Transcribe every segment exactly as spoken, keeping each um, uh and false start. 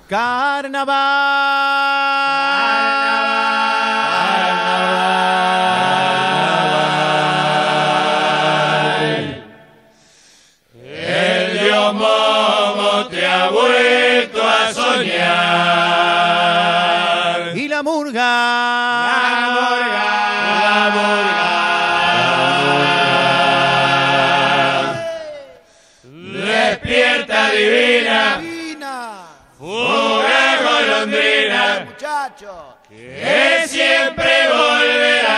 Carnaval. El dios Momo te ha vuelto a soñar. Y la murga. La murga. La murga. Despierta divina. Fuga golondrina. Muchachos. Que siempre volverá.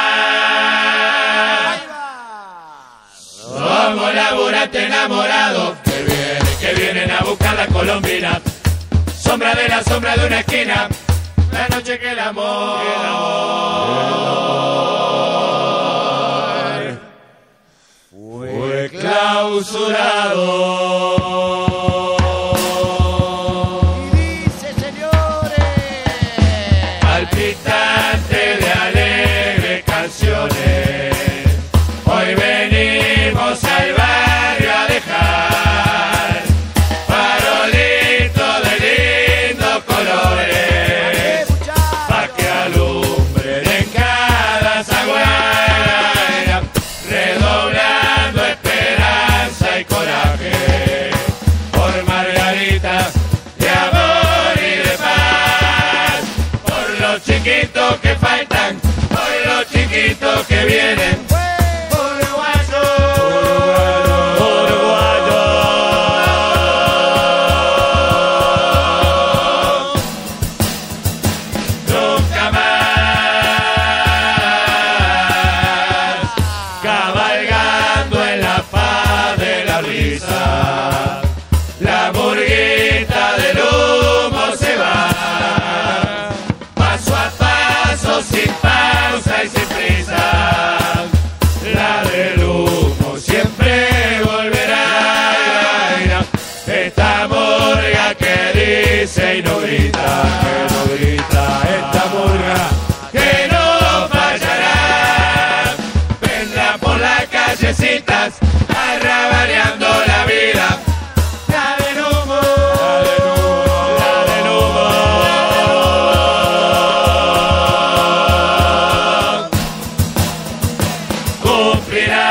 Somos laburantes enamorados que vienen, que vienen a buscar la colombina. Sombra de la sombra de una esquina. La noche que el amor, que el amor fue clausurado. Palpitante de alegres canciones, hoy venimos al barrio a dejar farolitos de lindos colores, pa' que alumbren en cada zaguera, redoblando esperanza y coraje, por Margarita de amor y de paz, por los chiquitos que faltan, por los chiquitos que vienen. La murguita del humo se va, paso a paso, sin pausa y sin prisa. La del humo siempre volverá. Esta murga que dice y no grita, que no grita, esta murga que no fallará. Vendrá por las callecitas, arrabaneando la vida. La del humo, la del humo, cumplirá.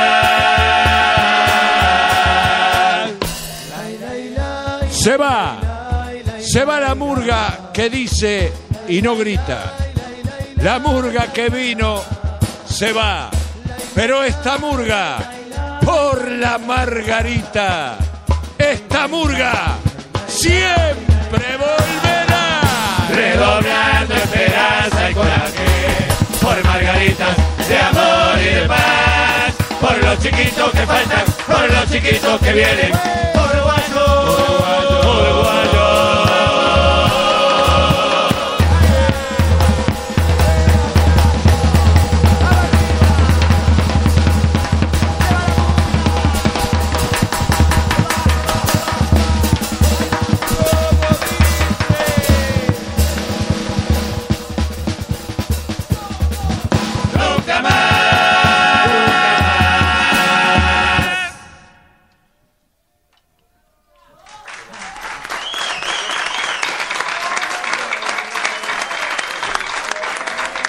Se va, se va la murga que dice y no grita. La murga que vino se va, pero esta murga por la Margarita, esta murga siempre volverá. Redoblando esperanza y coraje, por Margaritas de amor y de paz, por los chiquitos que faltan, por los chiquitos que vienen, por